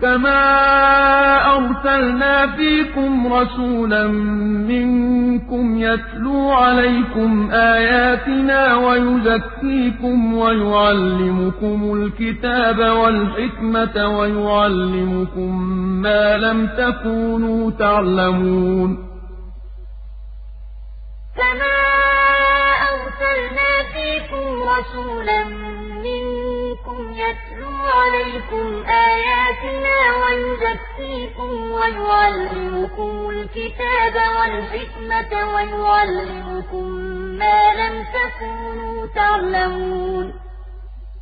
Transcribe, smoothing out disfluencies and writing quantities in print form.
كما أرسلنا فيكم رسولا منكم يتلو عليكم آياتنا ويزكيكم ويعلمكم الكتاب والحكمة ويعلمكم ما لم تكونوا تعلمون كما أرسلنا فيكم رسولا منكم يتلو عليكم آياتنا ويزكيكم ويعلمكم الكتاب والحكمة ويعلمكم ما لم تكونوا تعلمون